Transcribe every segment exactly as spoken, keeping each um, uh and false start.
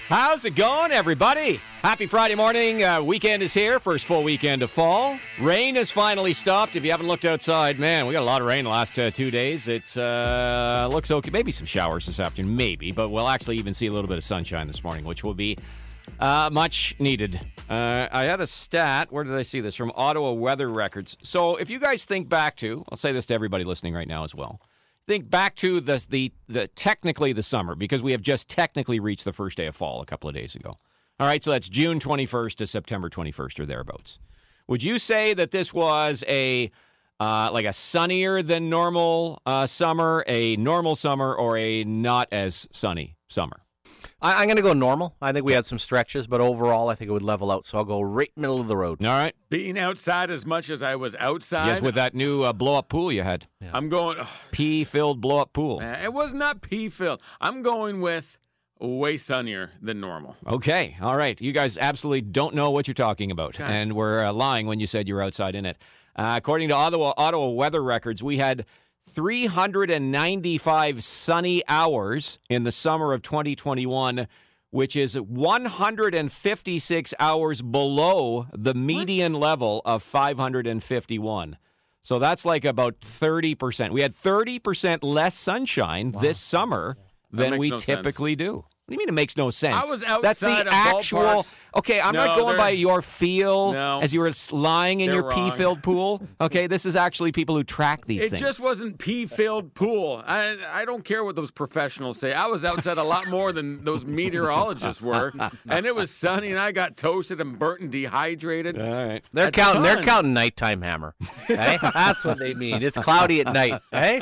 How's it going, everybody? Happy Friday morning. Uh, weekend is here. First full weekend of fall. Rain has finally stopped. If you haven't looked outside, man, we got a lot of rain the last uh, two days. It uh, looks okay. Maybe some showers this afternoon, maybe. But we'll actually even see a little bit of sunshine this morning, which will be uh, much needed. Uh, I had a stat. Where did I see this? From Ottawa Weather Records. So if you guys think back to, I'll say this to everybody listening right now as well. Think back to the, the the technically the summer, because we have just technically reached the first day of fall a couple of days ago. All right, so that's June twenty-first to September twenty-first or thereabouts. Would you say that this was a uh, like a sunnier than normal uh, summer, a normal summer, or a not as sunny summer? I, I'm going to go normal. I think we had some stretches, but overall, I think it would level out. So I'll go right middle of the road. All right. Being outside as much as I was outside. Yes, with that new uh, blow-up pool you had. Yeah. I'm going... Oh, pea-filled blow-up pool. man, it was not pea-filled. I'm going with way sunnier than normal. Okay, all right. You guys absolutely don't know what you're talking about, God. and we're uh, lying when you said you were outside in it. Uh, according to Ottawa, Ottawa Weather Records, we had three hundred ninety-five sunny hours in the summer of twenty twenty-one, which is one hundred fifty-six hours below the median what? level of five hundred fifty-one. So that's like about thirty percent. We had thirty percent less sunshine wow. this summer That than we no typically sense. do. What do you mean it makes no sense? I was outside That's the of actual. ballparks. Okay, I'm No, not going they're- by your feel No. as you were lying in They're your wrong. pea-filled pool. Okay, this is actually people who track these It things. just wasn't pea-filled pool. I I don't care what those professionals say. I was outside a lot more than those meteorologists were, and it was sunny, and I got toasted and burnt and dehydrated. All right. They're A counting. They're ton. counting nighttime hammer. Okay? That's what they mean. It's cloudy at night. Hey.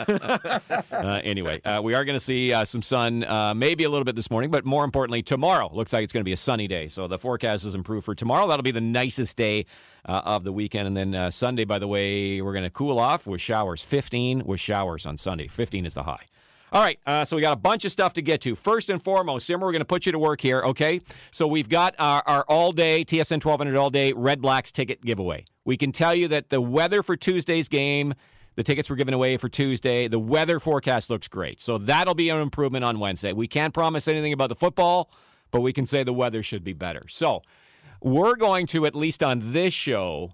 Uh, anyway, uh, we are going to see uh, some sun, uh, maybe a little bit this morning, but more importantly, tomorrow looks like it's going to be a sunny day. So the forecast is improved for tomorrow. That'll be the nicest day uh, of the weekend. And then uh, Sunday, by the way, we're going to cool off with showers. fifteen with showers on Sunday. fifteen is the high. All right, uh, so we got a bunch of stuff to get to. First and foremost, Simmer, we're going to put you to work here, okay? So we've got our, our all-day, T S N twelve hundred all-day Red Blacks ticket giveaway. We can tell you that the weather for Tuesday's game, the tickets were given away for Tuesday. The weather forecast looks great. So that'll be an improvement on Wednesday. We can't promise anything about the football, but we can say the weather should be better. So we're going to, at least on this show,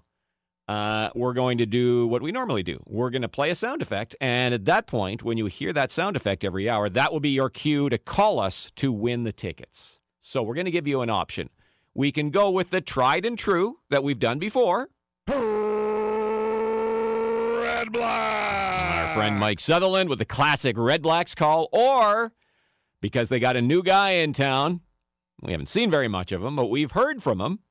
uh, we're going to do what we normally do. We're going to play a sound effect, and at that point, when you hear that sound effect every hour, that will be your cue to call us to win the tickets. So we're going to give you an option. We can go with the tried and true that we've done before. Red Black. Our friend Mike Sutherland with the classic Red Blacks call, or because they got a new guy in town, we haven't seen very much of him, but we've heard from him.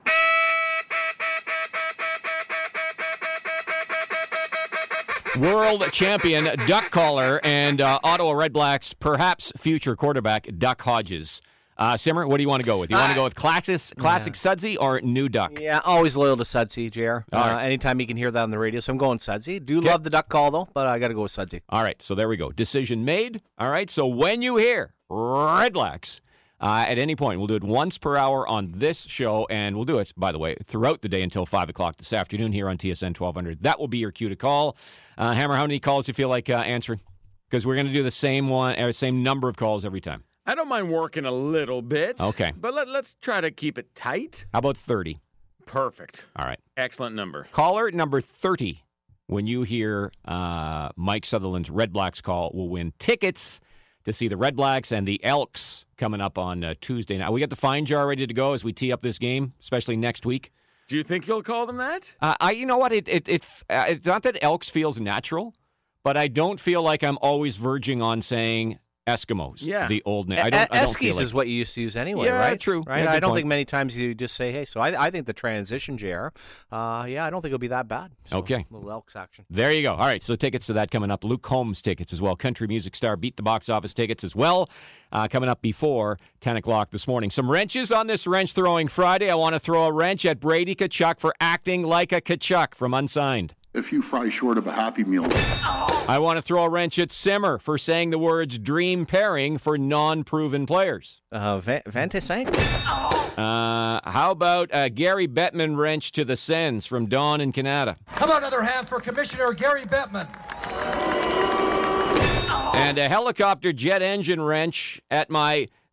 World champion duck caller and uh, Ottawa Red Blacks, perhaps future quarterback, Duck Hodges. Uh, Simmer, what do you want to go with? You want to go with classic, classic Yeah. Sudsy or new duck? Yeah, always loyal to Sudsy, J R. Uh, All right. Anytime you can hear that on the radio. So I'm going Sudsy. Do Okay. love the duck call, though, but I got to go with Sudsy. All right, so there we go. Decision made. All right, so when you hear Red Blacks, uh, at any point, we'll do it once per hour on this show, and we'll do it, by the way, throughout the day until five o'clock this afternoon here on T S N twelve hundred. That will be your cue to call. Uh, Hammer, how many calls do you feel like uh, answering? Because we're going to do the same one, uh, same number of calls every time. I don't mind working a little bit. Okay. But let, let's try to keep it tight. How about thirty? Perfect. All right. Excellent number. Caller number thirty, when you hear uh, Mike Sutherland's Red Blacks call, will win tickets to see the Red Blacks and the Elks coming up on uh, Tuesday night. We got the fine jar ready to go as we tee up this game, especially next week. Do you think you'll call them that? Uh, I, you know what? It, it, it, uh, it's not that Elks feels natural, but I don't feel like I'm always verging on saying Eskimos. Yeah. The old name. I don't, I don't feel Eskies like is what you used to use anyway, Yeah, right? true. Right? Yeah, I good don't point. think many times you just say, hey. So I, I think the transition, J R, uh, yeah, I don't think it'll be that bad. So, Okay. Little Elks action. There you go. All right, so tickets to that coming up. Luke Combs tickets as well. Country music star Beat the Box Office tickets as well, uh, coming up before ten o'clock this morning. Some wrenches on this Wrench Throwing Friday. I want to throw a wrench at Brady Tkachuk for acting like a Tkachuk from Unsigned. A few fries short of a Happy Meal. I want to throw a wrench at Simmer for saying the words dream pairing for non-proven players. Uh, Van- Vante Sank? Uh, how about a Gary Bettman wrench to the Sens from Don in Canada? How about another hand for Commissioner Gary Bettman? And a helicopter jet engine wrench at my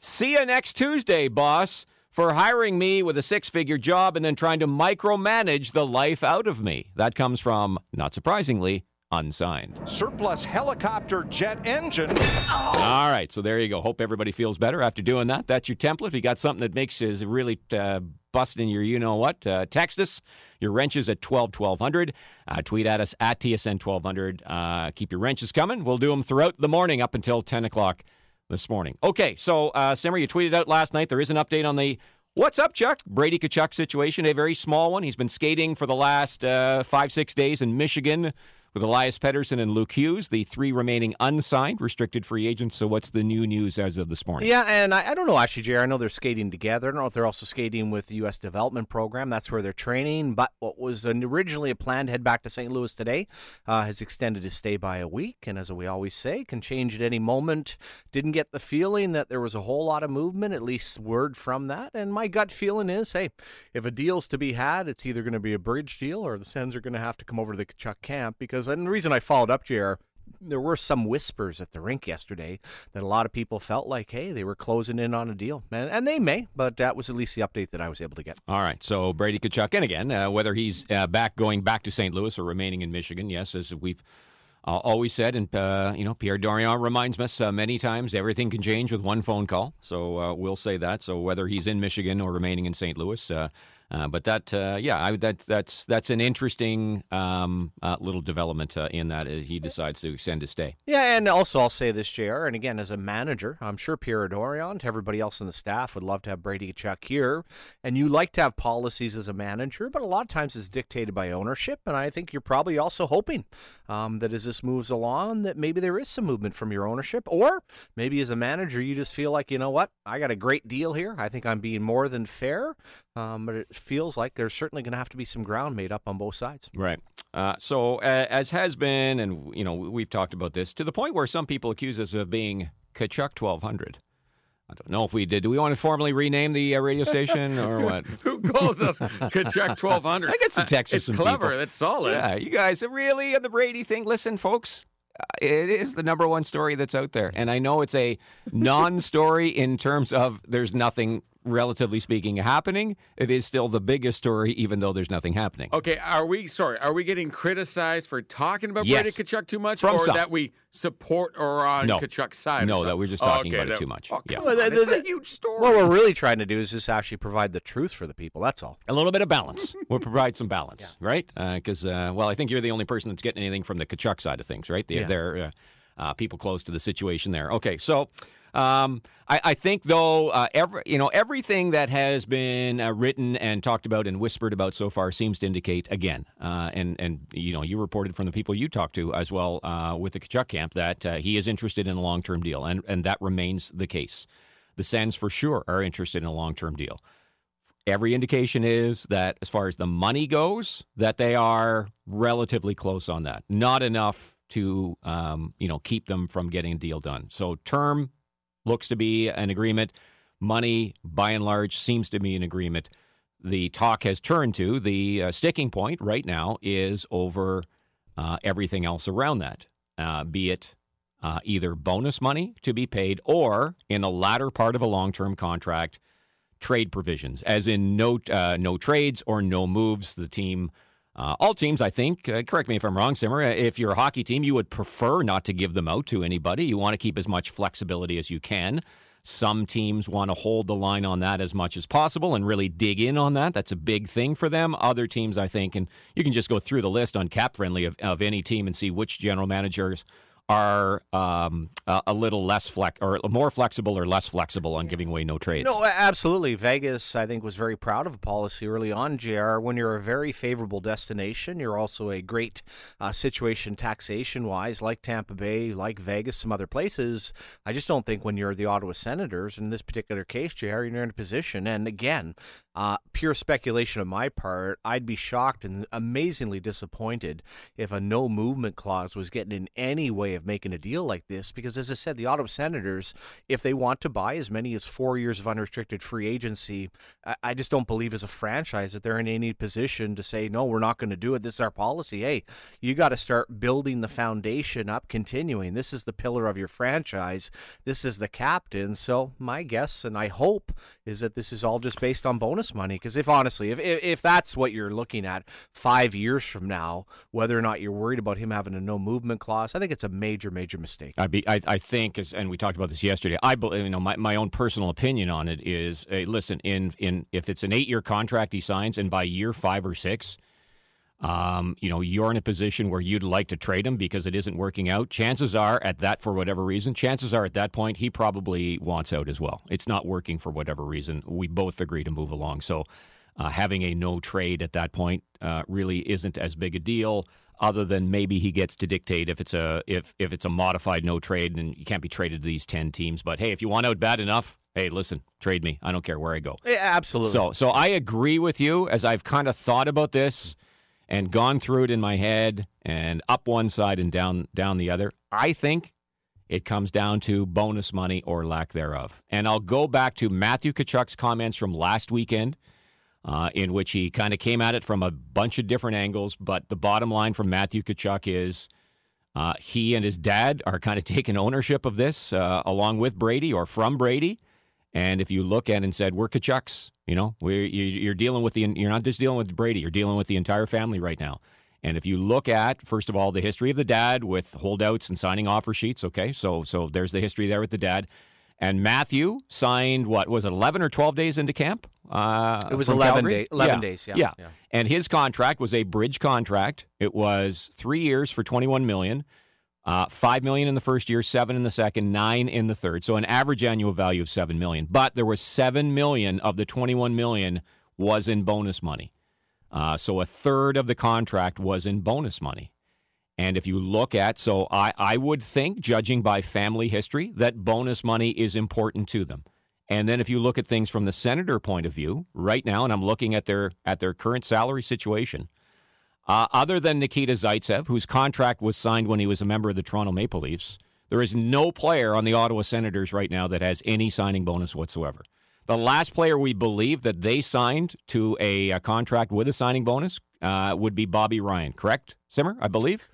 See you next Tuesday, boss, for hiring me with a six-figure job and then trying to micromanage the life out of me. That comes from, not surprisingly, unsigned. Surplus helicopter jet engine. All right, so there you go. Hope everybody feels better after doing that. That's your template. If you got something that makes you really uh, busting your you-know-what, uh, text us. Your wrenches at twelve twelve hundred. Uh, tweet at us at T S N twelve hundred. Uh, keep your wrenches coming. We'll do them throughout the morning up until ten o'clock this morning. Okay, so uh, Simmer, you tweeted out last night. There is an update on the What's Up, Chuck? Brady Tkachuk situation, a very small one. He's been skating for the last uh, five, six days in Michigan with Elias Pettersson and Luke Hughes, the three remaining unsigned restricted free agents. So what's the new news as of this morning? Yeah, and I, I don't know, actually, Jerry. I know they're skating together. I don't know if they're also skating with the U S Development Program. That's where they're training. But what was originally a plan to head back to Saint Louis today uh, has extended his stay by a week. And as we always say, can change at any moment. Didn't get the feeling that there was a whole lot of movement, at least word from that. And my gut feeling is, hey, if a deal's to be had, it's either going to be a bridge deal or the Sens are going to have to come over to the Tkachuk camp. Because, and the reason I followed up, J R, there were some whispers at the rink yesterday that a lot of people felt like, hey, they were closing in on a deal. And, and they may, but that was at least the update that I was able to get. All right, so Brady Tkachuk, and again, uh, whether he's uh, back going back to Saint Louis or remaining in Michigan, yes, as we've uh, always said, and uh, you know, Pierre Dorion reminds us uh, many times, everything can change with one phone call. So uh, we'll say that. So whether he's in Michigan or remaining in Saint Louis, uh, Uh, but that, uh, yeah, I, that, that's that's an interesting um, uh, little development uh, in that uh, he decides to extend his stay. Yeah, and also I'll say this, J R, and again, as a manager, I'm sure Pierre Dorion, to everybody else on the staff, would love to have Brady Tkachuk here. And you like to have policies as a manager, but a lot of times it's dictated by ownership. And I think you're probably also hoping um, that as this moves along, that maybe there is some movement from your ownership. Or maybe as a manager, you just feel like, you know what, I got a great deal here. I think I'm being more than fair. Um, but it feels like there's certainly going to have to be some ground made up on both sides. Right. Uh, so uh, as has been, and you know, we've talked about this to the point where some people accuse us of being Tkachuk twelve hundred. I don't know if we did. Do we want to formally rename the uh, radio station or what? Who calls us Tkachuk twelve hundred? I get some texts uh, It's from clever. people. That's solid. Yeah, you guys are really on the Brady thing. Listen, folks. Uh, it is the number one story that's out there. And I know it's a non-story in terms of there's nothing, relatively speaking, happening. It is still the biggest story, even though there's nothing happening. Okay, are we, sorry, are we getting criticized for talking about Yes. Brady Tkachuk too much? From or some. that we support or are on No. Tkachuk's side? or No, something? that we're just talking okay, about it that- too much. Oh, Yeah. come Well, on, the- it's the- a huge story. What we're really trying to do is just actually provide the truth for the people. That's all. A little bit of balance. We'll provide some balance, right? Because, uh, well, I think you're the only person that's getting anything from the Tkachuk side of things, right? The, Yeah. They're uh, uh, people close to the situation there. Okay, so um, I, I think, though, uh, every, you know, everything that has been uh, written and talked about and whispered about so far seems to indicate, again, uh, and, and you know, you reported from the people you talked to as well uh, with the Tkachuk camp that uh, he is interested in a long-term deal, and, and that remains the case. The Sens, for sure, are interested in a long-term deal. Every indication is that as far as the money goes, that they are relatively close on that. Not enough to, um, you know, keep them from getting a deal done. So term looks to be an agreement. Money, by and large, seems to be an agreement. The talk has turned to the uh, sticking point right now is over uh, everything else around that, uh, be it uh, either bonus money to be paid or in the latter part of a long-term contract, trade provisions, as in no uh, no trades or no moves. The team, uh, all teams, I think, uh, correct me if I'm wrong, Simmer, if you're a hockey team, you would prefer not to give them out to anybody. You want to keep as much flexibility as you can. Some teams want to hold the line on that as much as possible and really dig in on that. That's a big thing for them. Other teams, I think, and you can just go through the list on Cap Friendly of, of any team and see which general managers are um, a, a little less flex or more flexible or less flexible on giving away no trades. No, absolutely. Vegas, I think, was very proud of a policy early on, J R. When you're a very favorable destination, you're also a great uh, situation taxation-wise, like Tampa Bay, like Vegas, some other places. I just don't think when you're the Ottawa Senators, in this particular case, J R, you're in a position. And again, Uh, pure speculation on my part, I'd be shocked and amazingly disappointed if a no movement clause was getting in any way of making a deal like this, because as I said, the Ottawa Senators, if they want to buy as many as four years of unrestricted free agency, I, I just don't believe as a franchise that they're in any position to say, no, we're not going to do it. This is our policy. Hey, you got to start building the foundation up, continuing. This is the pillar of your franchise. This is the captain. So my guess, and I hope, is that this is all just based on bonus money. Because if honestly, if, if if that's what you're looking at five years from now, whether or not you're worried about him having a no movement clause, I think it's a major, major mistake. I be I, I think, as, and we talked about this yesterday. I believe, you know, my, my own personal opinion on it is, uh, listen, in in if it's an eight year contract he signs, and by year five or six, um, you know, you're in a position where you'd like to trade him because it isn't working out. Chances are, at that, for whatever reason, chances are at that point he probably wants out as well. It's not working for whatever reason. We both agree to move along. So uh, having a no trade at that point uh, really isn't as big a deal, other than maybe he gets to dictate if it's a if if it's a modified no trade and you can't be traded to these ten teams. But hey, if you want out bad enough, hey, listen, trade me. I don't care where I go. Yeah, absolutely. So so I agree with you as I've kind of thought about this and gone through it in my head and up one side and down down the other. I think it comes down to bonus money or lack thereof. And I'll go back to Matthew Tkachuk's comments from last weekend, uh, in which he kind of came at it from a bunch of different angles. But the bottom line from Matthew Tkachuk is uh, he and his dad are kind of taking ownership of this uh, along with Brady or from Brady. And if you look at it and said, we're Tkachuks, you know, we're, you're dealing with the, you're not just dealing with Brady, you're dealing with the entire family right now. And if you look at, first of all, the history of the dad with holdouts and signing offer sheets, okay, so so there's the history there with the dad. And Matthew signed, what, was it eleven or twelve days into camp? Uh, it was from eleven, Calgary? day, eleven yeah. days, yeah. yeah. yeah. And his contract was a bridge contract. It was three years for twenty-one million dollars. Uh, five million dollars in the first year, seven in the second, nine in the third. So an average annual value of seven million dollars. But there was seven million dollars of the twenty-one million dollars was in bonus money. Uh, so a third of the contract was in bonus money. And if you look at, so I, I would think, judging by family history, that bonus money is important to them. And then if you look at things from the Senator point of view, right now, and I'm looking at their at their current salary situation, Uh, other than Nikita Zaitsev, whose contract was signed when he was a member of the Toronto Maple Leafs, there is no player on the Ottawa Senators right now that has any signing bonus whatsoever. The last player we believe that they signed to a, a contract with a signing bonus uh, would be Bobby Ryan, correct, Simmer, I believe?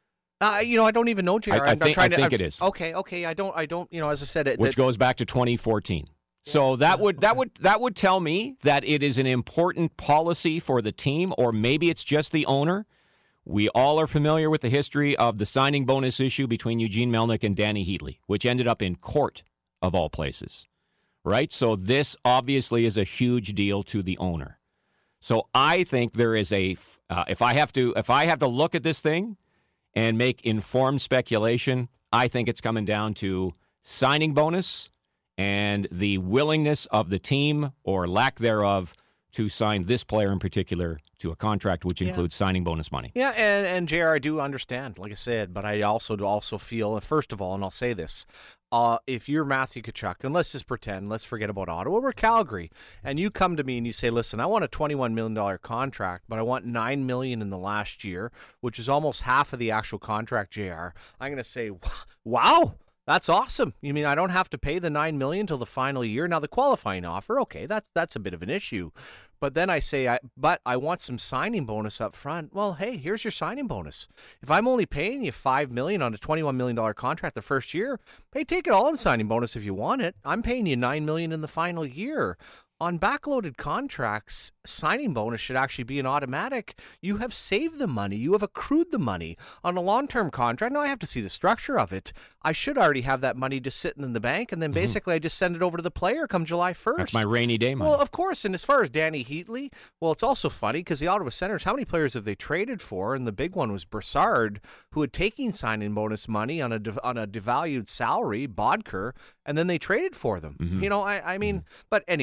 Uh, you know, I don't even know, J R. I, I I'm, think, I'm I to, think I'm, it is. Okay, okay. I don't, I don't, you know, as I said, it, Which that, goes back to twenty fourteen. So that would that would that would tell me that it is an important policy for the team, or maybe it's just the owner. We all are familiar with the history of the signing bonus issue between Eugene Melnyk and Danny Heatley, which ended up in court, of all places, right? So this obviously is a huge deal to the owner. So I think there is a uh, if I have to if I have to look at this thing and make informed speculation, I think it's coming down to signing bonus and the willingness of the team or lack thereof to sign this player in particular to a contract which includes yeah. signing bonus money. Yeah, and, and J R, I do understand, like I said, but I also do also feel, first of all, and I'll say this, uh, if you're Matthew Tkachuk, and let's just pretend, let's forget about Ottawa, we're Calgary, and you come to me and you say, listen, I want a twenty-one million dollars contract, but I want nine million dollars in the last year, which is almost half of the actual contract, J R, I'm going to say, wow, that's awesome. You mean I don't have to pay the nine million dollars till the final year? Now the qualifying offer, okay, that's that's a bit of an issue. But then I say, I, but I want some signing bonus up front. Well, hey, here's your signing bonus. If I'm only paying you five million dollars on a twenty-one million dollars contract the first year, hey, take it all in signing bonus if you want it. I'm paying you nine million dollars in the final year. On backloaded contracts, signing bonus should actually be an automatic. You have saved the money. You have accrued the money. On a long-term contract, now I have to see the structure of it. I should already have that money just sitting in the bank, and then basically mm-hmm. I just send it over to the player come July first. That's my rainy day money. Well, of course. And as far as Danny Heatley, well, it's also funny because the Ottawa Senators, how many players have they traded for? And the big one was Brassard, who had taken signing bonus money on a de- on a devalued salary, Bodker, and then they traded for them. Mm-hmm. You know, I, I mean, mm-hmm. but anyways,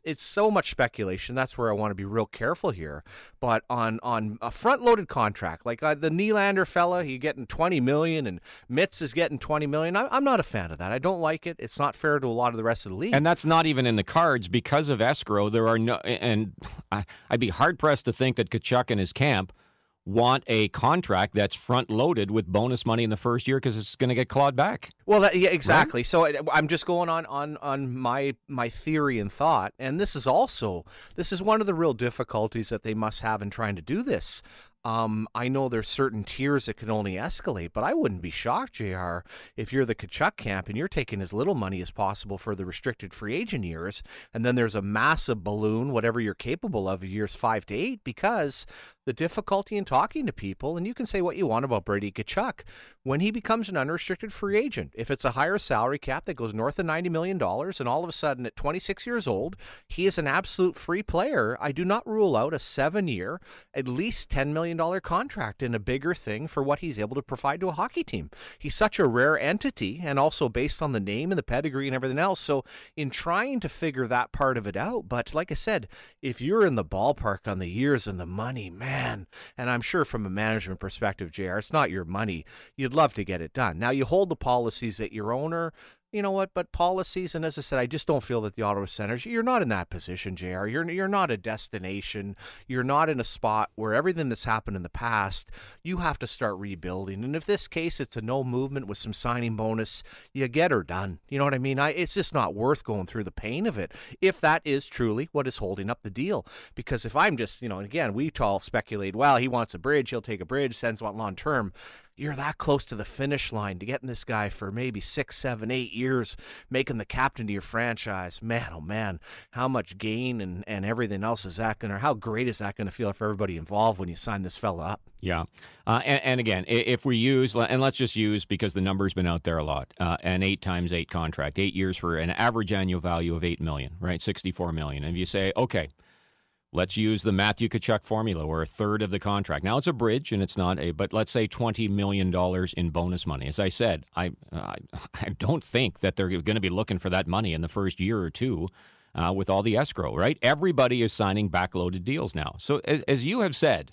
it's so much speculation. That's where I want to be real careful here. But on on a front-loaded contract, like uh, the Nylander fella, he's getting twenty million dollars, and Mitz is getting twenty million dollars. I, I'm not a fan of that. I don't like it. It's not fair to a lot of the rest of the league. And that's not even in the cards because of escrow. There are no, and I, I'd be hard-pressed to think that Tkachuk and his camp want a contract that's front-loaded with bonus money in the first year because it's going to get clawed back. Well, that, yeah, exactly. Right? So I, I'm just going on, on, on my my theory and thought, and this is also this is one of the real difficulties that they must have in trying to do this. Um, I know there's certain tiers that can only escalate, but I wouldn't be shocked, J R, if you're the Tkachuk camp and you're taking as little money as possible for the restricted free agent years, and then there's a massive balloon, whatever you're capable of, years five to eight, because the difficulty in talking to people, and you can say what you want about Brady Tkachuk, when he becomes an unrestricted free agent, if it's a higher salary cap that goes north of ninety million dollars, and all of a sudden at twenty-six years old, he is an absolute free player, I do not rule out a seven-year, at least ten million dollars contract in a bigger thing for what he's able to provide to a hockey team. He's such a rare entity, and also based on the name and the pedigree and everything else. So in trying to figure that part of it out, but like I said, if you're in the ballpark on the years and the money, man, and I'm sure from a management perspective, J R, it's not your money. You'd love to get it done. Now you hold the policies that your owner, you know what, but policies, and as I said, I just don't feel that the Ottawa Senators, you're not in that position, J R. You're, you're not a destination. You're not in a spot where everything that's happened in the past, you have to start rebuilding. And if this case, it's a no movement with some signing bonus, you get her done. You know what I mean? I, it's just not worth going through the pain of it, if that is truly what is holding up the deal. Because if I'm just, you know, and again, we all speculate, well, he wants a bridge, he'll take a bridge, Sens want long term. You're that close to the finish line to getting this guy for maybe six, seven, eight years, making the captain to your franchise. Man, oh man, how much gain and, and everything else is that going to, how great is that going to feel for everybody involved when you sign this fella up? Yeah. Uh, and, and again, if we use, and let's just use, because the number's been out there a lot, uh, an eight times eight contract, eight years for an average annual value of eight million dollars, right? sixty-four million dollars. And if you say, okay, let's use the Matthew Tkachuk formula, where a third of the contract. Now, it's a bridge, and it's not a, but let's say twenty million dollars in bonus money. As I said, I I, I don't think that they're going to be looking for that money in the first year or two uh, with all the escrow, right? Everybody is signing backloaded deals now. So, as, as you have said,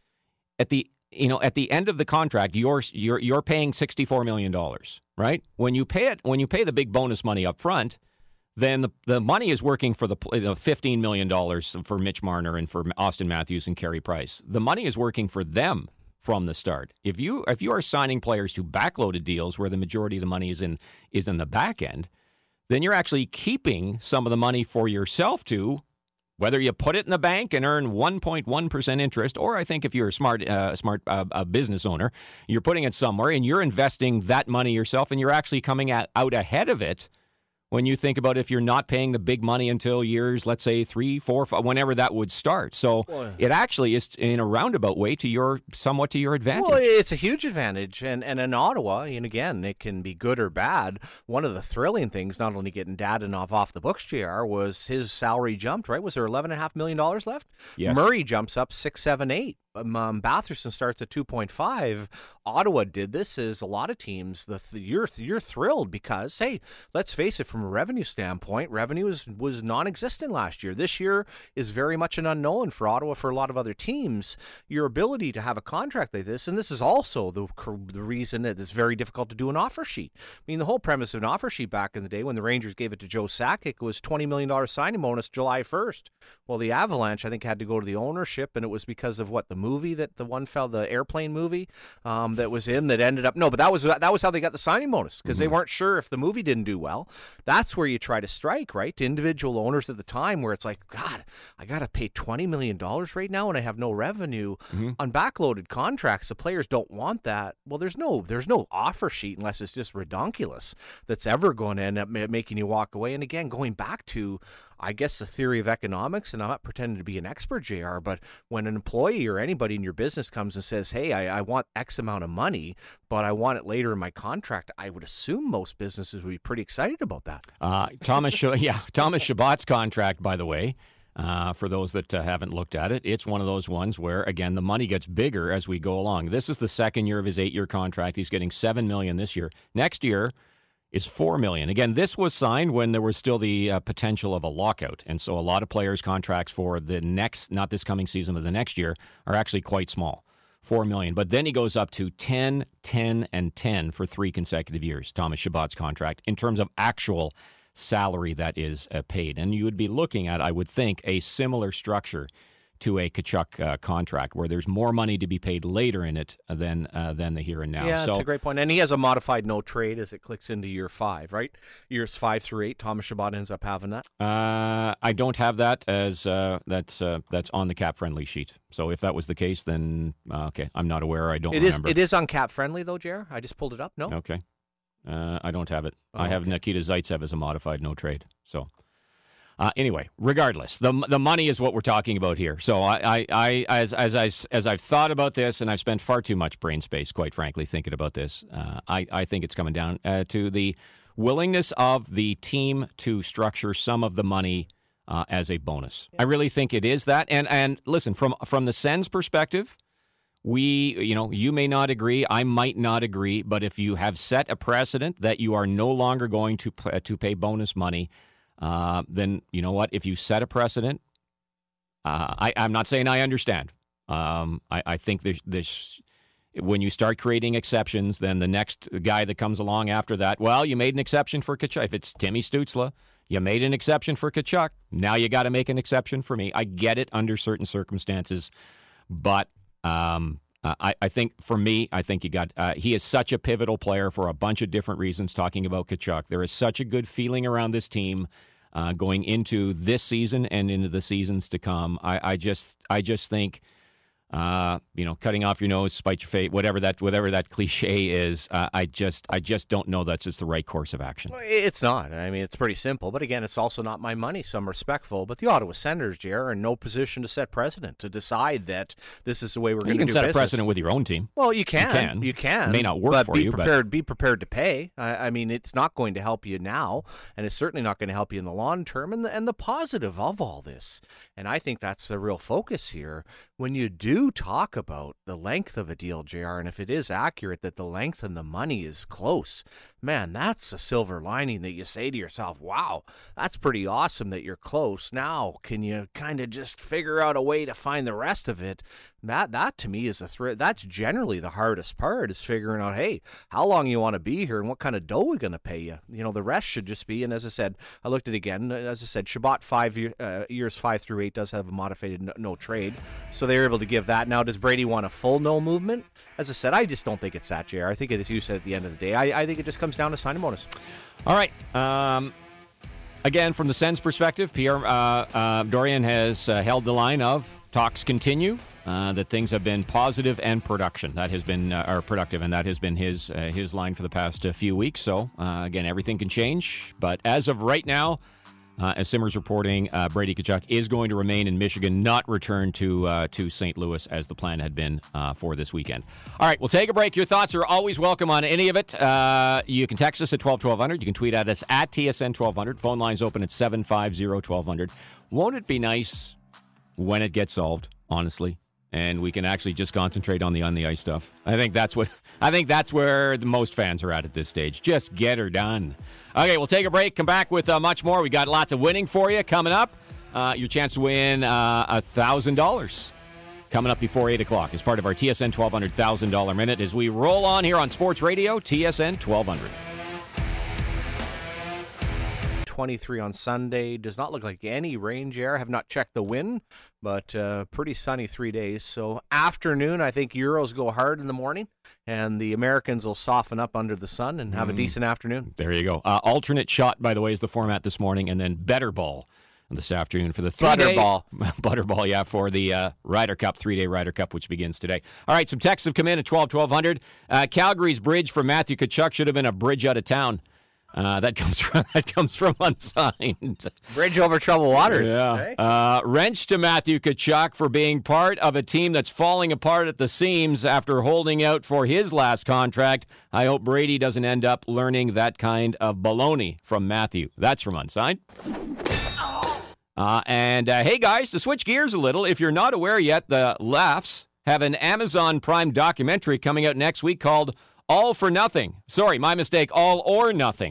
at the you know at the end of the contract, you're you're you're paying sixty-four million dollars, right? When you pay it, when you pay the big bonus money up front, then the, the money is working for the you know, fifteen million dollars for Mitch Marner and for Austin Matthews and Carey Price. The money is working for them from the start. If you if you are signing players to backloaded deals where the majority of the money is in is in the back end, then you're actually keeping some of the money for yourself to, whether you put it in the bank and earn one point one percent interest, or I think if you're a smart uh, smart uh, a business owner, you're putting it somewhere and you're investing that money yourself, and you're actually coming at, out ahead of it. When you think about if you're not paying the big money until years, let's say three, four, five, whenever that would start. So Boy. It actually is in a roundabout way to your, somewhat to your advantage. Well, it's a huge advantage. And, and in Ottawa, and again, it can be good or bad. One of the thrilling things, not only getting Dadonov off the books, J R, was his salary jumped, right? Was there eleven point five million dollars left? Yes. Murray jumps up six, seven, eight. Um, Batherson starts at two point five. Ottawa did this, as a lot of teams. The th- you're you're thrilled because, hey, let's face it, from a revenue standpoint, revenue was, was non-existent last year. This year is very much an unknown for Ottawa, for a lot of other teams. Your ability to have a contract like this, and this is also the the reason that it's very difficult to do an offer sheet. I mean, the whole premise of an offer sheet back in the day when the Rangers gave it to Joe Sakic was twenty million dollars signing bonus July first. Well, the Avalanche, I think, had to go to the ownership, and it was because of what, the movie that the one fell, the airplane movie um, that was in that ended up, no, but that was that was how they got the signing bonus, because mm-hmm. they weren't sure if the movie didn't do well. That's where you try to strike, right? To individual owners at the time, where it's like, God, I got to pay twenty million dollars right now and I have no revenue. Mm-hmm. On backloaded contracts, the players don't want that. Well, there's no there's no offer sheet, unless it's just redonkulous, that's ever going to end up making you walk away. And again, going back to, I guess, the theory of economics, and I'm not pretending to be an expert, J R, but when an employee or anybody in your business comes and says, hey, I, I want X amount of money, but I want it later in my contract, I would assume most businesses would be pretty excited about that. Uh, Thomas, Sh- yeah, Thomas Chabot's contract, by the way, uh, for those that uh, haven't looked at it, it's one of those ones where, again, the money gets bigger as we go along. This is the second year of his eight-year contract. He's getting seven million dollars this year. Next year, is four million dollars. Again, this was signed when there was still the uh, potential of a lockout. And so a lot of players' contracts for the next, not this coming season, but the next year, are actually quite small. four million dollars. But then he goes up to ten, ten, and ten for three consecutive years, Thomas Chabot's contract, in terms of actual salary that is uh, paid. And you would be looking at, I would think, a similar structure to a Tkachuk uh, contract, where there's more money to be paid later in it than uh, than the here and now. Yeah, so, that's a great point. And he has a modified no trade as it clicks into year five, right? Years five through eight, Thomas Chabot ends up having that. Uh, I don't have that as uh, that's uh, that's on the cap friendly sheet. So if that was the case, then uh, okay, I'm not aware. I don't it remember. Is, it is on cap friendly though, Jer. I just pulled it up. No. Okay. Uh, I don't have it. Oh, I have okay. Nikita Zaitsev as a modified no trade. So. Uh, anyway, regardless, the the money is what we're talking about here. So I, I, I as as I as I've thought about this, and I've spent far too much brain space, quite frankly, thinking about this. Uh, I I think it's coming down uh, to the willingness of the team to structure some of the money uh, as a bonus. Yeah. I really think it is that. And and listen, from from the Sens' perspective, we you know you may not agree, I might not agree, but if you have set a precedent that you are no longer going to uh, to pay bonus money. Uh, then you know what? If you set a precedent, uh, I, I'm not saying I understand. Um, I, I think there's, there's when you start creating exceptions, then the next guy that comes along after that, well, you made an exception for Tkachuk. If it's Timmy Stützle, you made an exception for Tkachuk. Now you got to make an exception for me. I get it under certain circumstances, but um, uh, I, I think for me, I think you got. Uh, he is such a pivotal player for a bunch of different reasons. Talking about Tkachuk, there is such a good feeling around this team. Uh, going into this season and into the seasons to come, I, I just, I just think, uh, you know, cutting off your nose, spite your face, whatever that, whatever that cliche is. Uh, I just, I just don't know that's just the right course of action. It's not. I mean, it's pretty simple. But again, it's also not my money, so I'm respectful. But the Ottawa Senators, Jer, are in no position to set precedent, to decide that this is the way we're going to do business. You can set a precedent with your own team. Well, you can. You can. You can. It may not work but for be you, prepared, but be prepared to pay. I, I mean, it's not going to help you now, and it's certainly not going to help you in the long term. And the, and the positive of all this, and I think that's the real focus here, when you do talk about the length of a deal, J R, and if it is accurate that the length and the money is close, man, that's a silver lining that you say to yourself, wow, that's pretty awesome that you're close. Now, can you kind of just figure out a way to find the rest of it? That, that to me is a threat. That's generally the hardest part, is figuring out, hey, how long you want to be here and what kind of dough we're going to pay you. You know, the rest should just be, and as I said, I looked at it again, as I said, Chabot five year, uh, years five through eight does have a modified no, no trade, so they were able to give that. Now, does Brady want a full no movement? As I said, I just don't think it's that, J R. I think, as you said at the end of the day, I, I think it just comes down to signing bonus. All right. Um, again, from the Sens' perspective, Pierre uh, uh, Dorian has uh, held the line of talks continue, uh, that things have been positive and production. That has been, uh, or productive, and that has been his uh, his line for the past uh, few weeks. So, uh, again, everything can change. But as of right now, Uh, as Simmer's reporting, uh, Brady Tkachuk is going to remain in Michigan, not return to uh, to Saint Louis as the plan had been uh, for this weekend. All right, we'll take a break. Your thoughts are always welcome on any of it. Uh, you can text us at twelve twelve hundred. You can tweet at us at T S N twelve hundred. Phone lines open at seven five zero, twelve hundred. Won't it be nice when it gets solved, honestly? And we can actually just concentrate on the on the ice stuff. I think that's what I think that's where the most fans are at at this stage. Just get her done. Okay, we'll take a break. Come back with uh, much more. We got lots of winning for you coming up. Uh, your chance to win uh, one thousand dollars coming up before eight o'clock as part of our T S N twelve hundred one thousand dollars minute as we roll on here on Sports Radio, T S N twelve hundred. twenty-three on Sunday. Does not look like any rain, J R. Have not checked the wind, but uh, pretty sunny three days. So afternoon, I think Euros go hard in the morning, and the Americans will soften up under the sun and have mm. a decent afternoon. There you go. Uh, alternate shot, by the way, is the format this morning, and then better ball this afternoon for the three-day Butterball. Butterball, yeah, for the uh, Ryder Cup, three-day Ryder Cup, which begins today. All right, some texts have come in at twelve twelve hundred. Uh, Calgary's bridge for Matthew Tkachuk should have been a bridge out of town. Uh, that comes from that comes from unsigned. Bridge over troubled waters. Yeah. Right? Uh, wrench to Matthew Tkachuk for being part of a team that's falling apart at the seams after holding out for his last contract. I hope Brady doesn't end up learning that kind of baloney from Matthew. That's from unsigned. Uh, and uh, hey guys, to switch gears a little, if you're not aware yet, the Laughs have an Amazon Prime documentary coming out next week called All for Nothing. Sorry, my mistake. All or Nothing.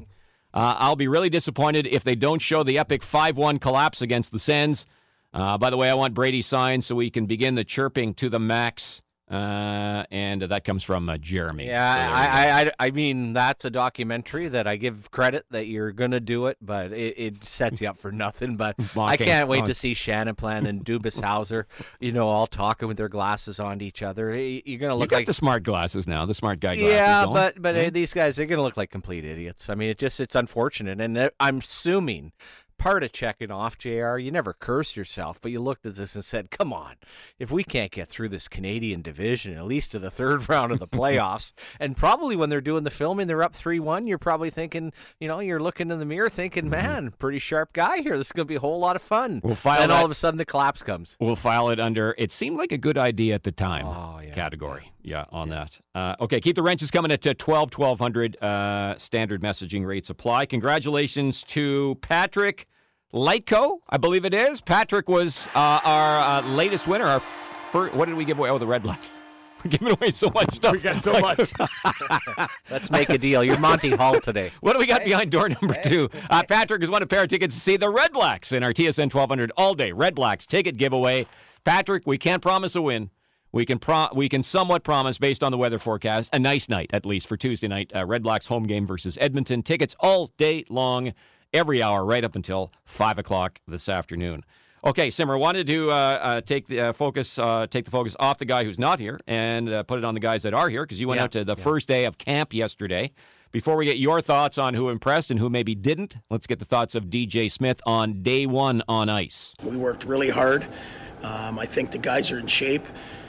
Uh, I'll be really disappointed if they don't show the epic five one collapse against the Sens. Uh, by the way, I want Brady signed so we can begin the chirping to the max. Uh, and that comes from uh, Jeremy. Yeah, so I, I, I mean, that's a documentary that I give credit that you're going to do it, but it, it sets you up for nothing. But I can't wait to see Shanaplan and Dubas-Hauser, you know, all talking with their glasses on to each other. You're going to look you got like the smart glasses now, the smart guy glasses. Yeah, going. but but yeah. uh, these guys, they're going to look like complete idiots. I mean, it just it's unfortunate, and I'm assuming. Part of checking off, J R, you never curse yourself, but you looked at this and said, come on, if we can't get through this Canadian division, at least to the third round of the playoffs, and probably when they're doing the filming, they're up three one, you're probably thinking, you know, you're looking in the mirror thinking, man, pretty sharp guy here. This is going to be a whole lot of fun. We'll file then that, all of a sudden the collapse comes. We'll file it under, it seemed like a good idea at the time oh, yeah. category. Yeah, on yeah. that. Uh, okay, keep the wrenches coming at uh, twelve, twelve hundred. Uh, standard messaging rates apply. Congratulations to Patrick Lightco, I believe it is. Patrick was uh, our uh, latest winner. Our first, what did we give away? Oh, the Red Blacks. We're giving away so much stuff. We got so much. Let's make a deal. You're Monty Hall today. What do we got hey. behind door number hey. two? Uh, Patrick has won a pair of tickets to see the Red Blacks in our T S N twelve hundred all-day Red Blacks ticket giveaway. Patrick, we can't promise a win. We can pro- we can somewhat promise, based on the weather forecast, a nice night, at least, for Tuesday night. Uh, Red Blacks home game versus Edmonton. Tickets all day long. Every hour, right up until five o'clock this afternoon. Okay, Simmer, wanted to uh, uh, take the uh, focus, uh, take the focus off the guy who's not here and uh, put it on the guys that are here, because you went yeah, out to the yeah. first day of camp yesterday. Before we get your thoughts on who impressed and who maybe didn't, let's get the thoughts of D J Smith on day one on ice. We worked really hard. Um, I think the guys are in shape.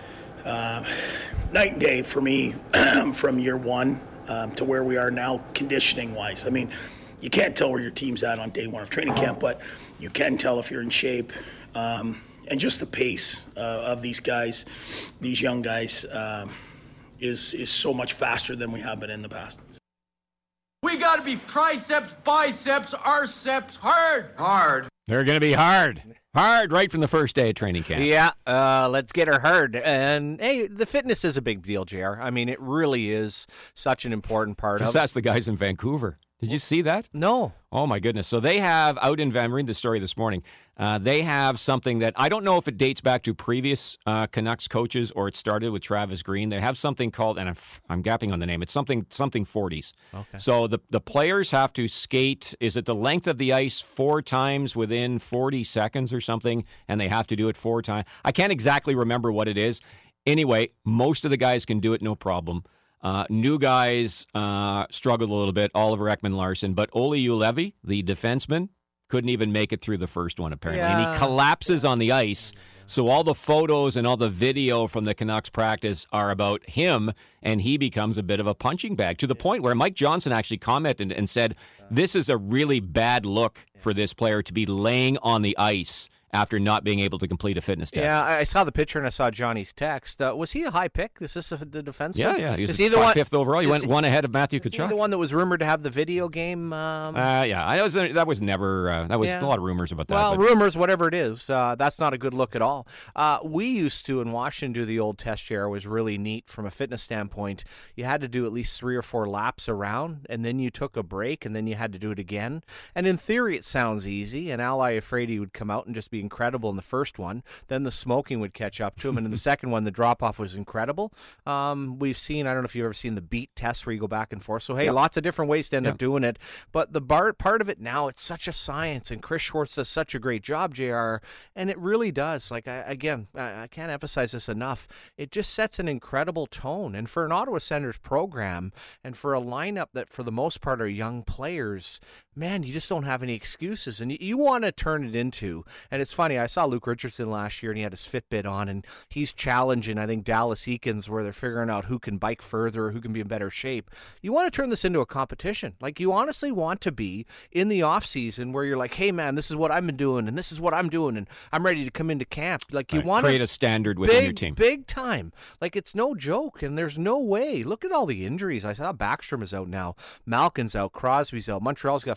Uh, night and day for me from year one um, to where we are now, conditioning-wise. I mean, you can't tell where your team's at on day one of training camp, but you can tell if you're in shape. Um, and just the pace uh, of these guys, these young guys, um, is is so much faster than we have been in the past. We got to be triceps, biceps, arceps, hard. Hard. They're going to be hard. Hard right from the first day of training camp. Yeah, uh, let's get her hard. And, hey, the fitness is a big deal, J R. I mean, it really is such an important part Just of it. Just ask the guys in Vancouver. Did you see that? No. Oh, my goodness. So they have, out in Van, read the story this morning, uh, they have something that, I don't know if it dates back to previous uh, Canucks coaches or it started with Travis Green. They have something called, and I'm, I'm gapping on the name, it's something something forties. Okay. So the, the players have to skate, is it the length of the ice four times within forty seconds or something, and they have to do it four times. I can't exactly remember what it is. Anyway, most of the guys can do it, no problem. Uh, new guys uh, struggled a little bit, Oliver Ekman-Larsson, but Olli Juolevi, the defenseman, couldn't even make it through the first one, apparently. Yeah. And he collapses on the ice, so all the photos and all the video from the Canucks practice are about him, and he becomes a bit of a punching bag, to the point where Mike Johnson actually commented and said, this is a really bad look for this player to be laying on the ice after not being able to complete a fitness test. Yeah, I saw the picture and I saw Johnny's text. Uh, was he a high pick? Is this a, the defenseman? Yeah, yeah. He was he the one, fifth overall. He went he, one ahead of Matthew Tkachuk. The one that was rumored to have the video game. Um, uh, yeah, I was, that was never. Uh, that was yeah. a lot of rumors about that. Well, but. rumors, whatever it is, uh, that's not a good look at all. Uh, we used to in Washington do the old test share. Was really neat from a fitness standpoint. You had to do at least three or four laps around, and then you took a break, and then you had to do it again. And in theory, it sounds easy. And Al Iafrate would come out and just be incredible in the first one, then the smoking would catch up to him, and in the second one, the drop-off was incredible. Um, we've seen, I don't know if you've ever seen the beat test where you go back and forth, so hey, yep. lots of different ways to end yep. up doing it, but the bar- part of it now, it's such a science, and Chris Schwartz does such a great job, J R, and it really does. Like, I, again, I, I can't emphasize this enough, it just sets an incredible tone, and for an Ottawa Senators program, and for a lineup that for the most part are young players, man, you just don't have any excuses, and you, you want to turn it into, and it's funny, I saw Luke Richardson last year, and he had his Fitbit on, and he's challenging, I think, Dallas Eakins, where they're figuring out who can bike further, or who can be in better shape. You want to turn this into a competition. Like, you honestly want to be in the off-season where you're like, hey, man, this is what I've been doing, and this is what I'm doing, and I'm ready to come into camp. Like, you right. want to create a standard within big, your team. Big time. Like, it's no joke, and there's no way. Look at all the injuries. I saw Backstrom is out now. Malkin's out. Crosby's out. Montreal's got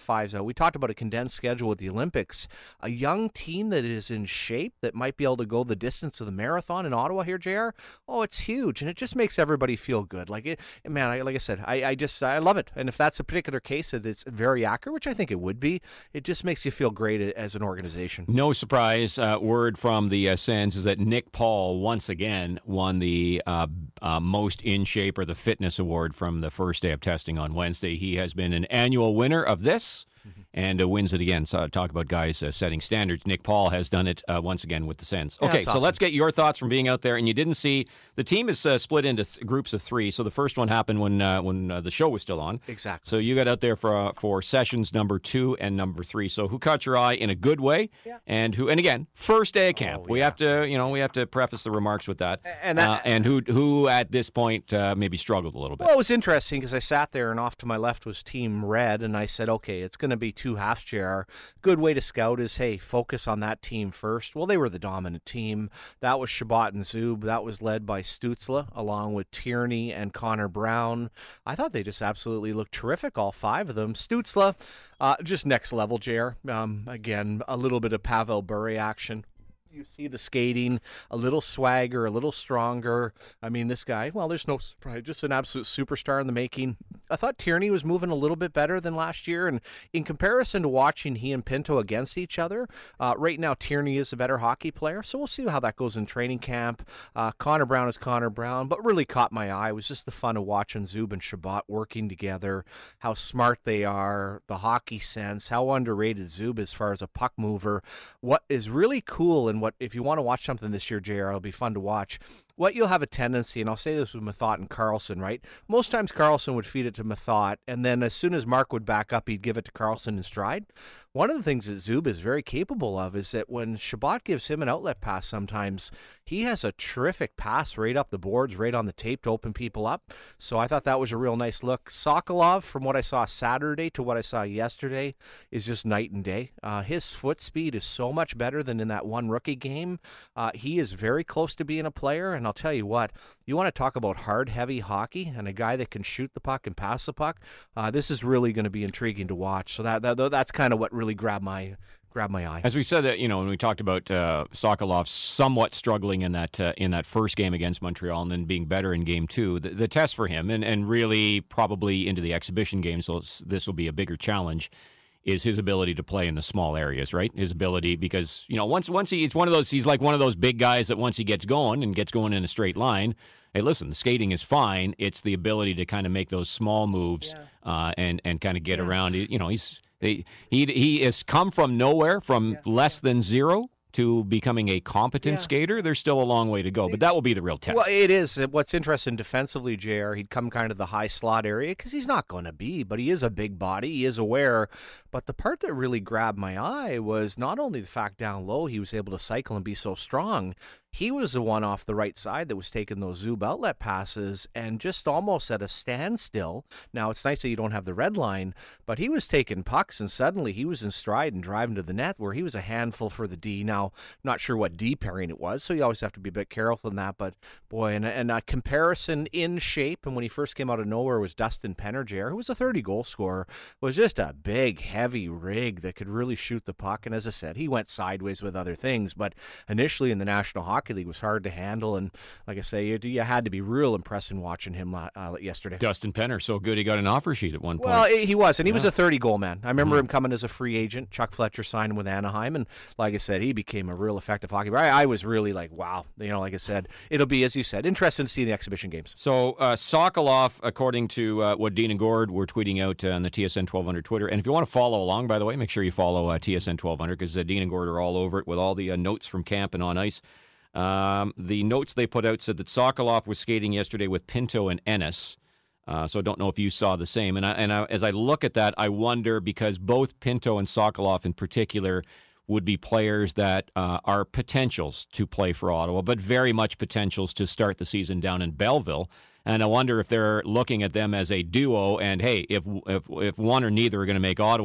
fives out. We talked about a condensed schedule with the Olympics. A young team that is in shape that might be able to go the distance of the marathon in Ottawa here, J R. Oh, it's huge, and it just makes everybody feel good. Like it, man. I, like I said, I, I just I love it. And if that's a particular case that it's very accurate, which I think it would be, it just makes you feel great as an organization. No surprise. Uh, word from the uh, Sens is that Nick Paul once again won the uh, uh, most in shape or the fitness award from the first day of testing on Wednesday. He has been an annual winner of this. Mm-hmm. And uh, wins it again. So talk about guys uh, setting standards. Nick Paul has done it uh, once again with the Sens. Okay, yeah, so awesome. Let's get your thoughts from being out there. And you didn't see the team is uh, split into th- groups of three. So the first one happened when uh, when uh, the show was still on. Exactly. So you got out there for uh, for sessions number two and number three. So who caught your eye in a good way? Yeah. And who? And again, first day of camp. Oh, we yeah. have to you know we have to preface the remarks with that. And that, uh, and who who at this point uh, maybe struggled a little bit. Well, it was interesting because I sat there and off to my left was Team Red, and I said, okay, it's going to be two halves, J R. Good way to scout is, hey, focus on that team first. Well, they were the dominant team. That was Chabot and Zub. That was led by Stützle, along with Tierney and Connor Brown. I thought they just absolutely looked terrific, all five of them. Stützle, uh, just next level, J R. Um, again, a little bit of Pavel Bure action. You see the skating, a little swagger, a little stronger. I mean, this guy, well, there's no surprise, just an absolute superstar in the making. I thought Tierney was moving a little bit better than last year, and in comparison to watching he and Pinto against each other, uh, right now Tierney is a better hockey player, so we'll see how that goes in training camp. Uh, Connor Brown is Connor Brown, but really caught my eye was just the fun of watching Zub and Chabot working together, how smart they are, the hockey sense, how underrated Zub is as far as a puck mover. What is really cool and what, if you want to watch something this year, J R, it'll be fun to watch. What you'll have a tendency, and I'll say this with Mathot and Carlson, right? Most times Carlson would feed it to Mathot, and then as soon as Mark would back up, he'd give it to Carlson in stride. One of the things that Zub is very capable of is that when Chabot gives him an outlet pass sometimes, he has a terrific pass right up the boards, right on the tape to open people up. So I thought that was a real nice look. Sokolov, from what I saw Saturday to what I saw yesterday, is just night and day. Uh, his foot speed is so much better than in that one rookie game. Uh, he is very close to being a player, and I'll tell you what, you want to talk about hard, heavy hockey and a guy that can shoot the puck and pass the puck, uh, this is really going to be intriguing to watch. So that, that that's kind of what really grabbed my grabbed my eye. As we said that, you know, when we talked about uh, Sokolov somewhat struggling in that uh, in that first game against Montreal and then being better in game two, the, the test for him, and, and really probably into the exhibition game, so it's, this will be a bigger challenge, is his ability to play in the small areas, right? His ability, because, you know, once once he, it's one of those, he's like one of those big guys that once he gets going and gets going in a straight line, hey, listen, the skating is fine. It's the ability to kind of make those small moves yeah. uh, and, and kind of get yeah. around. You know, he's he, he, he has come from nowhere, from yeah. less than zero to becoming a competent yeah. skater. There's still a long way to go, but that will be the real test. Well, it is. What's interesting defensively, J R, he'd come kind of the high slot area because he's not going to be, but he is a big body. He is aware. But the part that really grabbed my eye was not only the fact down low he was able to cycle and be so strong, he was the one off the right side that was taking those Zub outlet passes and just almost at a standstill. Now, it's nice that you don't have the red line, but he was taking pucks and suddenly he was in stride and driving to the net where he was a handful for the D. Now, not sure what D pairing it was, so you always have to be a bit careful in that, but boy, and, and a comparison in shape, and when he first came out of nowhere was Dustin Pennerjaer, who was a thirty-goal scorer, was just a big, heavy rig that could really shoot the puck, and as I said, he went sideways with other things, but initially in the National Hockey League was hard to handle, and like I say, you, you had to be real impressed in watching him uh, yesterday. Dustin Penner, so good he got an offer sheet at one point. Well, he was, and he yeah. was a thirty-goal man. I remember mm-hmm. him coming as a free agent. Chuck Fletcher signed him with Anaheim, and like I said, he became a real effective hockey player. I, I was really like, wow. You know, like I said, it'll be, as you said, interesting to see the exhibition games. So uh, Sokolov, according to uh, what Dean and Gord were tweeting out uh, on the T S N twelve hundred Twitter, and if you want to follow along, by the way, make sure you follow uh, T S N twelve hundred because uh, Dean and Gord are all over it with all the uh, notes from camp and on ice. Um, the notes they put out said that Sokolov was skating yesterday with Pinto and Ennis. Uh, so I don't know if you saw the same. And, I, and I, as I look at that, I wonder, because both Pinto and Sokolov in particular would be players that uh, are potentials to play for Ottawa, but very much potentials to start the season down in Belleville. And I wonder if they're looking at them as a duo, and hey, if if if one or neither are going to make Ottawa,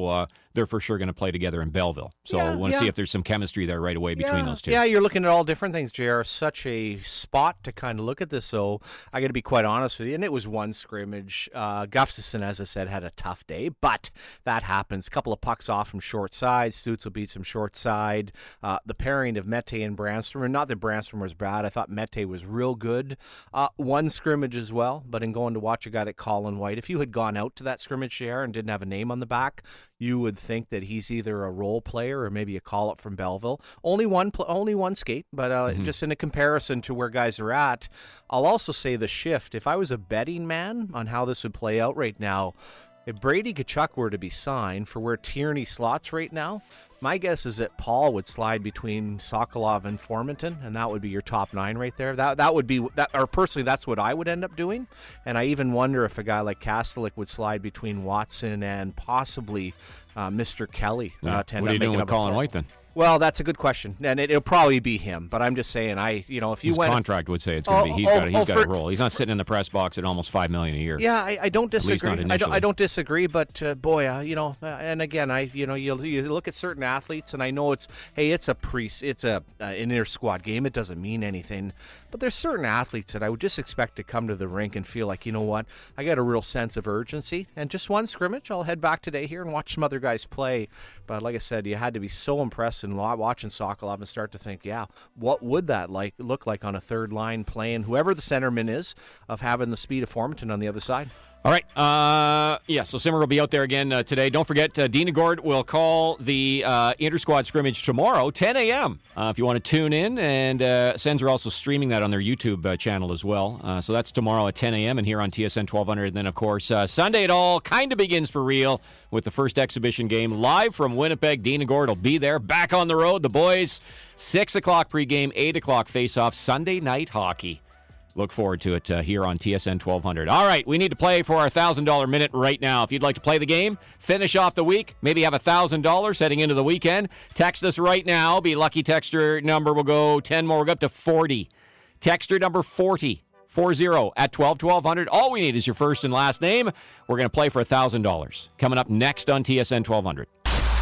they're for sure going to play together in Belleville. So Yeah, I want to yeah. see if there's some chemistry there right away between yeah, those two. Yeah, you're looking at all different things, J R. Such a spot to kind of look at this. So I got to be quite honest with you. And it was one scrimmage. Uh, Gustafson, as I said, had a tough day, but that happens. A couple of pucks off from short side. Stutz will beat some short side. Uh, the pairing of Mete and Brandstrom, not that Brandstrom was bad. I thought Mete was real good. Uh, one scrimmage as well, but in going to watch a guy like Colin White, if you had gone out to that scrimmage, J R, and didn't have a name on the back, you would think that he's either a role player or maybe a call-up from Belleville. Only one pl- only one skate, but uh, mm-hmm. just in a comparison to where guys are at, I'll also say the shift. If I was a betting man on how this would play out right now, if Brady Tkachuk were to be signed for where Tierney slots right now, my guess is that Paul would slide between Sokolov and Formanton, and that would be your top nine right there. That that would be that, or personally, that's what I would end up doing. And I even wonder if a guy like Kastelik would slide between Watson and possibly uh, Mister Kelly. Yeah. Uh, to end what are you up doing making with up a Colin four. White then? Well, that's a good question, and it, it'll probably be him. But I'm just saying, I you know if you His went contract would say it's going to Oh, be. He's oh, got. A, he's oh, got for- a role. He's not sitting in the press box at almost five million a year. Yeah, I, I don't least disagree. not I don't, initially. I don't disagree, but uh, boy, uh, you know, uh, and again, I you know, you you look at certain athletes, and I know it's hey, it's a pre, it's a uh, an inter squad game. It doesn't mean anything, but there's certain athletes that I would just expect to come to the rink and feel like, you know what, I got a real sense of urgency, and just one scrimmage, I'll head back today here and watch some other guys play. But like I said, you had to be so impressed in lo- watching Sokolov and start to think, yeah, what would that like look like on a third line playing whoever the centerman is, of having the speed of Formanton on the other side. All right. Uh, yeah, so Simmer will be out there again uh, today. Don't forget, uh, Dina Gord will call the uh, inter-squad scrimmage tomorrow, ten a.m. Uh, if you want to tune in. And uh, Sens are also streaming that on their YouTube uh, channel as well. Uh, so that's tomorrow at ten a.m. and here on T S N twelve hundred. And then, of course, uh, Sunday it all kind of begins for real with the first exhibition game live from Winnipeg. Dina Gord will be there, back on the road. The boys, six o'clock pregame, eight o'clock face-off, Sunday night hockey. Look forward to it uh, here on T S N twelve hundred. All right, we need to play for our one thousand dollars minute right now. If you'd like to play the game, finish off the week, maybe have one thousand dollars heading into the weekend, text us right now. Be lucky texter number will go ten more. We'll go up to forty. Texter number forty, forty at twelve twelve hundred. All we need is your first and last name. We're going to play for one thousand dollars. Coming up next on T S N twelve hundred.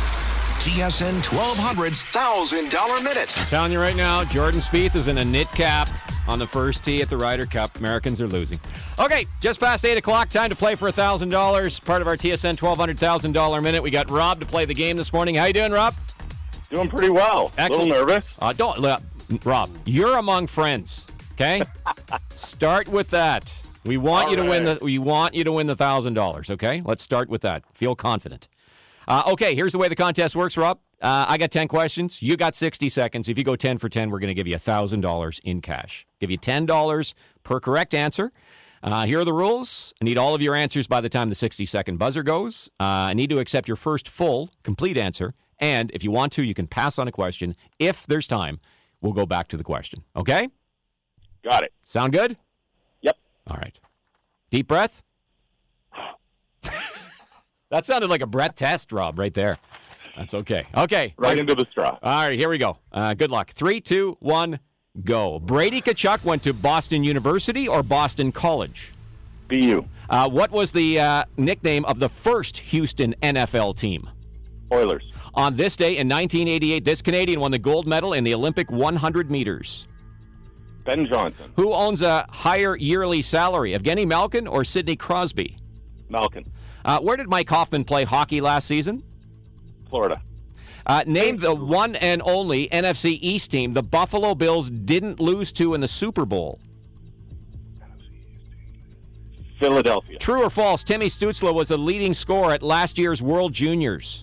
T S N twelve hundred's one thousand dollars minute. I'm telling you right now, Jordan Spieth is in a knit cap on the first tee at the Ryder Cup. Americans are losing. Okay, just past eight o'clock, time to play for one thousand dollars. Part of our T S N twelve hundred, one thousand dollars minute. We got Rob to play the game this morning. How you doing, Rob? Doing pretty well. Excellent. A little nervous. Uh, don't, uh, Rob, you're among friends, okay? Start with that. We want All you to right. win the. We want you to win the one thousand dollars, okay? Let's start with that. Feel confident. Uh, okay, here's the way the contest works, Rob. Uh, I got ten questions. You got sixty seconds. If you go ten for ten, we're going to give you one thousand dollars in cash. Give you ten dollars per correct answer. Uh, here are the rules. I need all of your answers by the time the sixty-second buzzer goes. Uh, I need to accept your first full, complete answer. And if you want to, you can pass on a question. If there's time, we'll go back to the question. Okay? Got it. Sound good? Yep. All right. Deep breath. That sounded like a breath test, Rob, right there. That's okay. Okay. Right into the straw. All right, here we go. Uh, good luck. Three, two, one, go. Brady Tkachuk went to Boston University or Boston College? B U. Uh, what was the uh, nickname of the first Houston N F L team? Oilers. On this day in nineteen eighty-eight, this Canadian won the gold medal in the Olympic one hundred meters. Ben Johnson. Who owns a higher yearly salary, Evgeny Malkin or Sidney Crosby? Malkin. Uh, where did Mike Hoffman play hockey last season? Florida. Uh, name the one and only N F C East team the Buffalo Bills didn't lose to in the Super Bowl. Philadelphia. True or false, Timmy Stützle was the leading scorer at last year's World Juniors.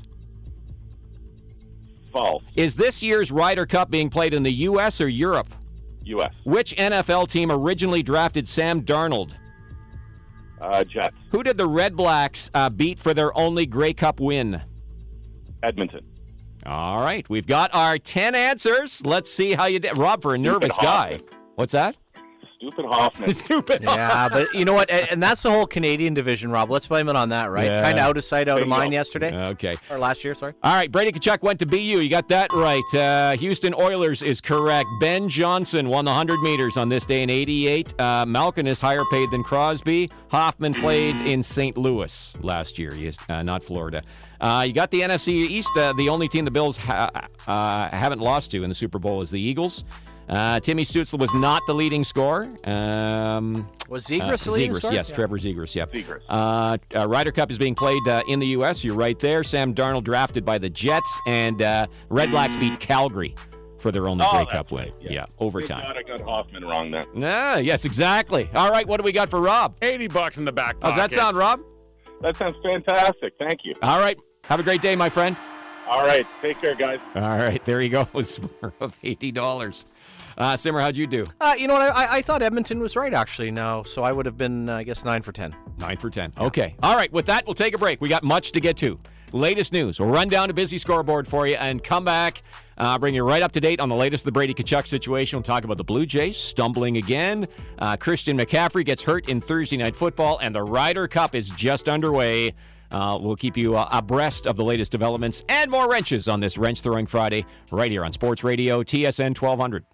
False. Is this year's Ryder Cup being played in the U S or Europe? U S. Which N F L team originally drafted Sam Darnold? Uh, Jets. Who did the Red Blacks uh, beat for their only Grey Cup win? Edmonton. All right, we've got our ten answers. Let's see how you did. Rob, for a nervous guy. What's that? Stupid Hoffman. Stupid. Yeah, but you know what? And, and that's the whole Canadian division, Rob. Let's blame it on that, right? Yeah. Kind of out of sight, out of Bingo. mind yesterday. Okay. Or last year, sorry. All right, Brady Tkachuk went to B U. You got that right. Uh, Houston Oilers is correct. Ben Johnson won the one hundred meters on this day in eighty-eight. Uh, Malkin is higher paid than Crosby. Hoffman played in Saint Louis last year, He is, uh, not Florida. Uh, you got the N F C East. Uh, the only team the Bills ha- uh, haven't lost to in the Super Bowl is the Eagles. Uh, Timmy Stützle was not the leading scorer. Um, was Zegras uh, the leading Zegras, scorer? yes, Yeah. Trevor Zegras, yep. Zegras. Uh, uh, Ryder Cup is being played uh, in the U S. You're right there. Sam Darnold drafted by the Jets, and uh, Red Blacks beat Calgary for their only Oh, Grey that's Cup win. right, yeah. Yeah, overtime. Thank God I got Hoffman wrong then. Ah, yes, exactly. All right, what do we got for Rob? eighty bucks in the back How's pocket. that sound, Rob? That sounds fantastic. Thank you. All right. Have a great day, my friend. All right. Take care, guys. All right, there he goes of eighty dollars. Uh, Simmer, how'd you do? Uh, you know what? I, I thought Edmonton was right, actually, now. So I would have been, uh, I guess, nine for ten. Nine for ten. Okay. All right, with that, we'll take a break. We got much to get to. Latest news. We'll run down a busy scoreboard for you and come back, uh, bring you right up to date on the latest of the Brady Tkachuk situation. We'll talk about the Blue Jays stumbling again. Uh, Christian McCaffrey gets hurt in Thursday Night Football, and the Ryder Cup is just underway. Uh, we'll keep you uh, abreast of the latest developments and more wrenches on this Wrench Throwing Friday right here on Sports Radio T S N twelve hundred.